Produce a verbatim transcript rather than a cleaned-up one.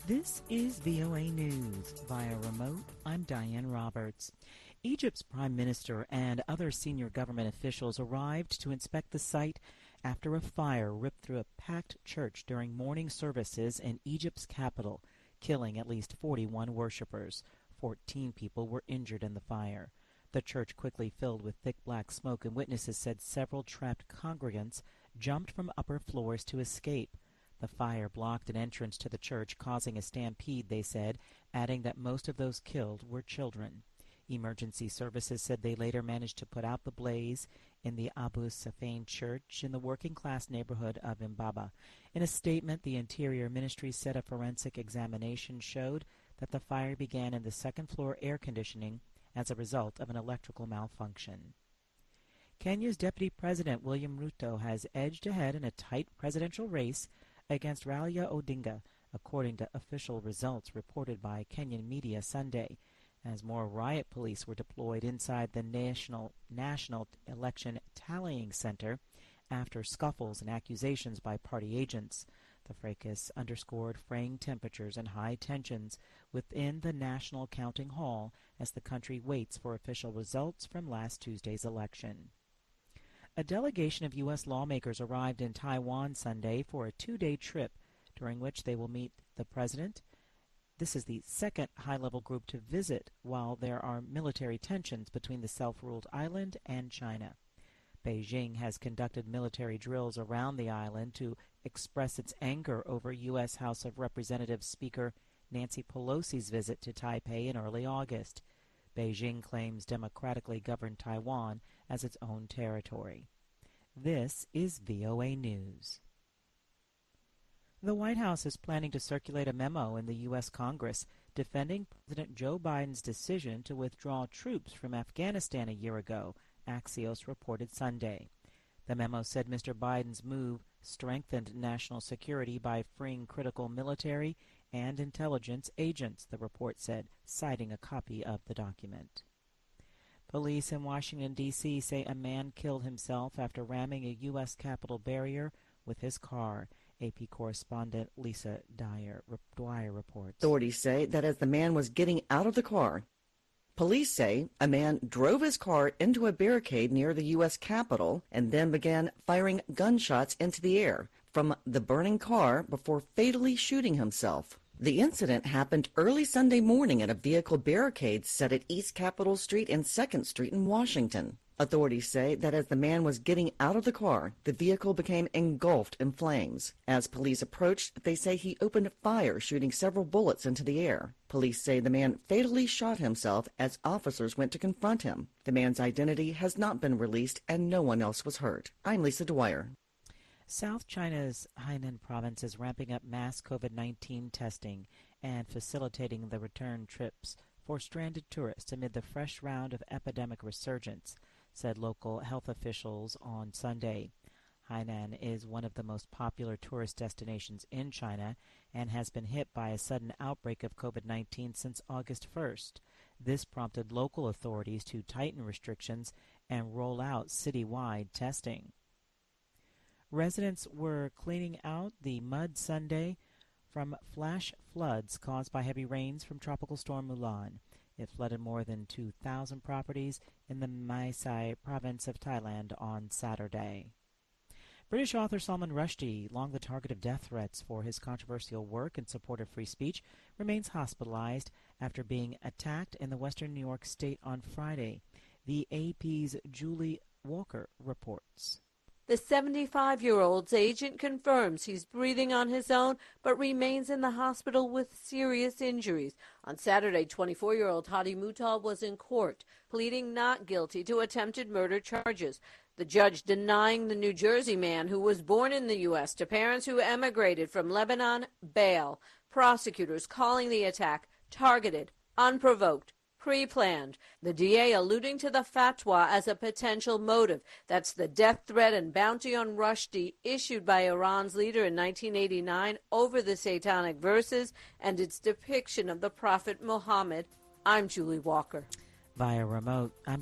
This is V O A News. Via remote, I'm Diane Roberts. Egypt's prime minister and other senior government officials arrived to inspect the site after a fire ripped through a packed church during morning services in Egypt's capital, killing at least forty-one worshippers. fourteen people were injured in the fire. The church quickly filled with thick black smoke, and witnesses said several trapped congregants jumped from upper floors to escape. The fire blocked an entrance to the church, causing a stampede, they said, adding that most of those killed were children. Emergency services said they later managed to put out the blaze in the Abu Safain church in the working-class neighborhood of Imbaba. In a statement, the Interior Ministry said a forensic examination showed that the fire began in the second-floor air conditioning as a result of an electrical malfunction. Kenya's Deputy President William Ruto has edged ahead in a tight presidential race against Raila Odinga, according to official results reported by Kenyan media Sunday, as more riot police were deployed inside the National National Election Tallying Center after scuffles and accusations by party agents. The fracas underscored fraying temperatures and high tensions within the National Counting Hall as the country waits for official results from last Tuesday's election. A delegation of U S lawmakers arrived in Taiwan Sunday for a two-day trip during which they will meet the president. This is the second high-level group to visit while there are military tensions between the self-ruled island and China. Beijing has conducted military drills around the island to express its anger over U S House of Representatives Speaker Nancy Pelosi's visit to Taipei in early August. Beijing claims democratically governed Taiwan as its own territory. This is V O A News. The White House is planning to circulate a memo in the U S Congress defending President Joe Biden's decision to withdraw troops from Afghanistan a year ago, Axios reported Sunday. The memo said Mister Biden's move strengthened national security by freeing critical military and intelligence agents, the report said, citing a copy of the document. Police in Washington, D C say a man killed himself after ramming a U S Capitol barrier with his car. A P correspondent Lisa Dyer, Dwyer reports. Authorities say that as the man was getting out of the car, police say a man drove his car into a barricade near the U S Capitol and then began firing gunshots into the air from the burning car before fatally shooting himself. The incident happened early Sunday morning at a vehicle barricade set at East Capitol Street and second Street in Washington. Authorities say that as the man was getting out of the car, the vehicle became engulfed in flames. As police approached, they say he opened fire, shooting several bullets into the air. Police say the man fatally shot himself as officers went to confront him. The man's identity has not been released and no one else was hurt. I'm Lisa Dwyer. South China's Hainan province is ramping up mass COVID nineteen testing and facilitating the return trips for stranded tourists amid the fresh round of epidemic resurgence, said local health officials on Sunday. Hainan is one of the most popular tourist destinations in China and has been hit by a sudden outbreak of COVID nineteen since August first. This prompted local authorities to tighten restrictions and roll out citywide testing. Residents were cleaning out the mud Sunday from flash floods caused by heavy rains from Tropical Storm Mulan. It flooded more than two thousand properties in the Mae Sai province of Thailand on Saturday. British author Salman Rushdie, long the target of death threats for his controversial work in support of free speech, remains hospitalized after being attacked in the western New York state on Friday. The A P's Julie Walker reports. The seventy-five-year-old's agent confirms he's breathing on his own but remains in the hospital with serious injuries. On Saturday, twenty-four-year-old Hadi Mutal was in court, pleading not guilty to attempted murder charges. The judge denying the New Jersey man who was born in the U S to parents who emigrated from Lebanon bail. Prosecutors calling the attack targeted, unprovoked, pre-planned. The D A alluding to the fatwa as a potential motive. That's the death threat and bounty on Rushdie issued by Iran's leader in nineteen eighty-nine over the Satanic verses and its depiction of the Prophet Muhammad. I'm Julie Walker. Via remote, I'm